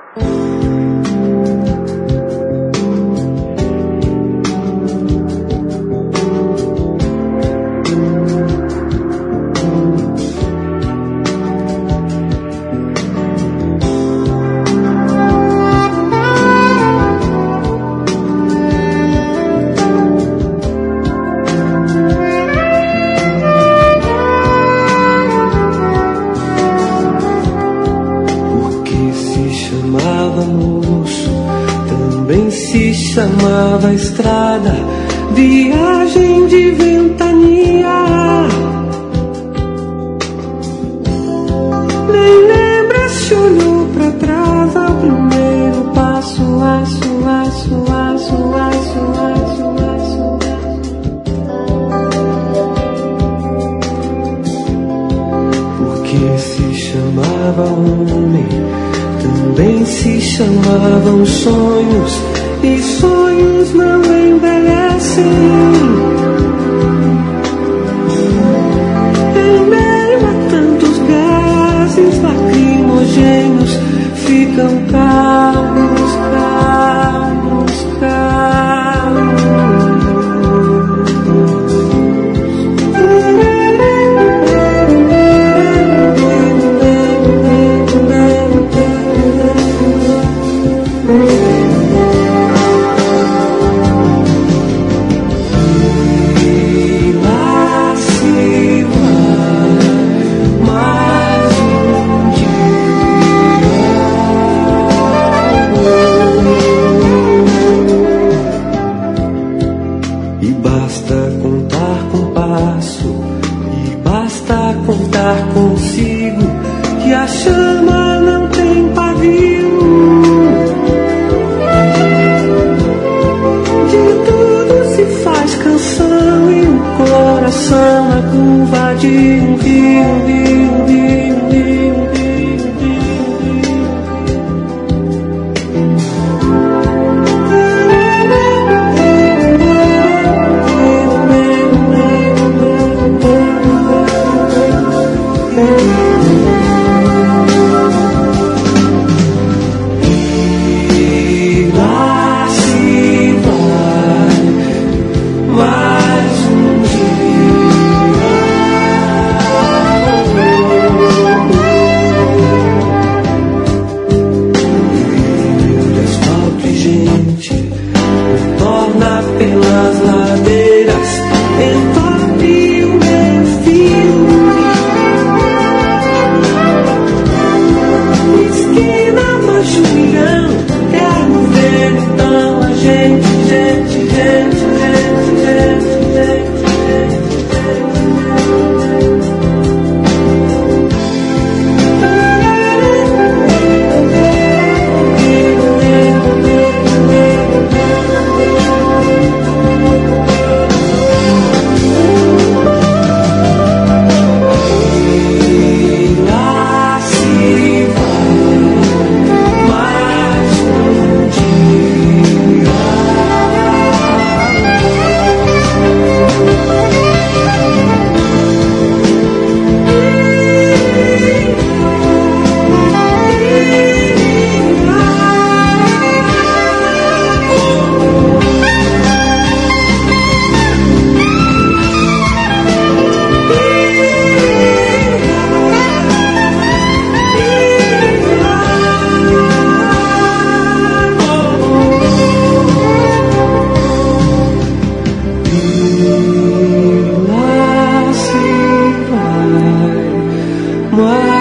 Chamava estrada, viagem de ventania. Nem lembra se olhou pra trás ao primeiro passo, aço, aço, aço, aço, aço, aço. Porque se chamava homem, também se chamavam sonhos. E sonhos não envelhecem. Em meio a tantos gases lacrimogêneos, ficam calmos, calmos, calmos. Consigo que a chama não tem pavio. De tudo se faz canção e o coração a curva de um rio, rio, rio, rio, rio, Moi